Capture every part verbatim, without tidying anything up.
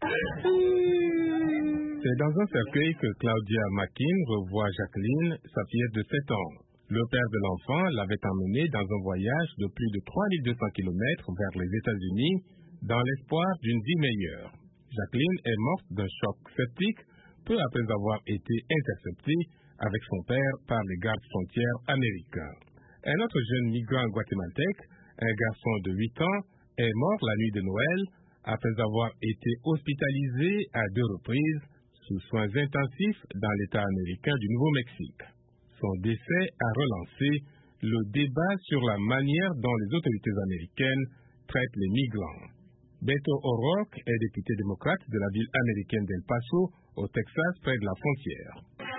C'est dans un cercueil que Claudia Makin revoit Jacqueline, sa fillette de sept ans. Le père de l'enfant l'avait emmenée dans un voyage de plus de trois mille deux cents kilomètres vers les États-Unis dans l'espoir d'une vie meilleure. Jacqueline est morte d'un choc septique peu après avoir été interceptée avec son père par les gardes frontières américains. Un autre jeune migrant guatémaltèque, un garçon de huit ans, est mort la nuit de Noël après avoir été hospitalisé à deux reprises sous soins intensifs dans l'État américain du Nouveau-Mexique. Son décès a relancé le débat sur la manière dont les autorités américaines traitent les migrants. Beto O'Rourke est député démocrate de la ville américaine d'El Paso, au Texas, près de la frontière.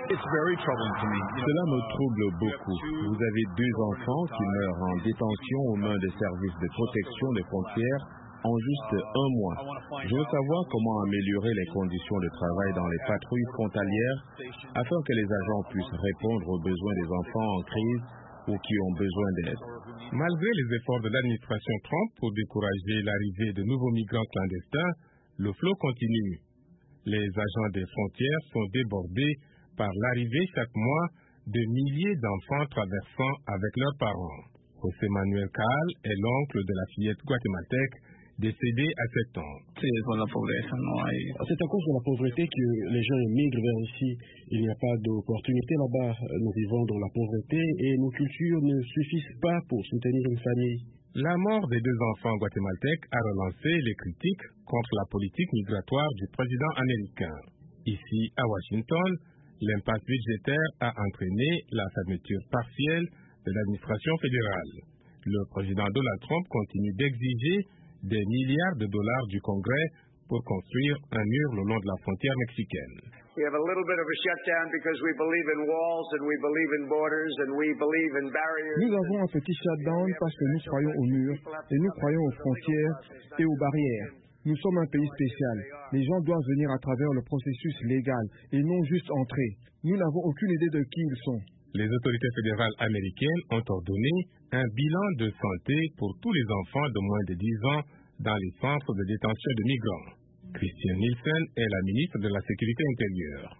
Cela me trouble beaucoup. Vous avez deux enfants qui meurent en détention aux mains des services de protection des frontières en juste un mois. Je veux savoir comment améliorer les conditions de travail dans les patrouilles frontalières afin que les agents puissent répondre aux besoins des enfants en crise ou qui ont besoin d'aide. Malgré les efforts de l'administration Trump pour décourager l'arrivée de nouveaux migrants clandestins, le flot continue. Les agents des frontières sont débordés par l'arrivée chaque mois de milliers d'enfants traversant avec leurs parents. José Manuel Caal est l'oncle de la fillette guatémaltèque décédée à sept ans. C'est à cause de la pauvreté que les gens migrent vers ici. Il n'y a pas d'opportunité là-bas. Nous vivons dans la pauvreté et nos cultures ne suffisent pas pour soutenir une famille. La mort des deux enfants guatémaltèques a relancé les critiques contre la politique migratoire du président américain. Ici, à Washington, l'impasse budgétaire a entraîné la fermeture partielle de l'administration fédérale. Le président Donald Trump continue d'exiger des milliards de dollars du Congrès pour construire un mur le long de la frontière mexicaine. We have a little bit of a shutdown because we believe in walls and we believe in borders and we believe in barriers. Nous avons un petit shutdown parce que nous croyons aux murs et nous croyons aux frontières et aux barrières. Nous sommes un pays spécial. Les gens doivent venir à travers le processus légal et non juste entrer. Nous n'avons aucune idée de qui ils sont. Les autorités fédérales américaines ont ordonné un bilan de santé pour tous les enfants de moins de dix ans dans les centres de détention de migrants. Christian Nielsen est la ministre de la Sécurité intérieure.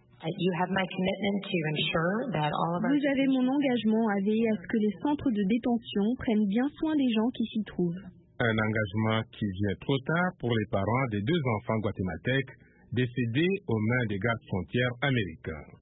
Vous avez mon engagement à veiller à ce que les centres de détention prennent bien soin des gens qui s'y trouvent. Un engagement qui vient trop tard pour les parents des deux enfants guatémaltèques décédés aux mains des gardes frontières américains.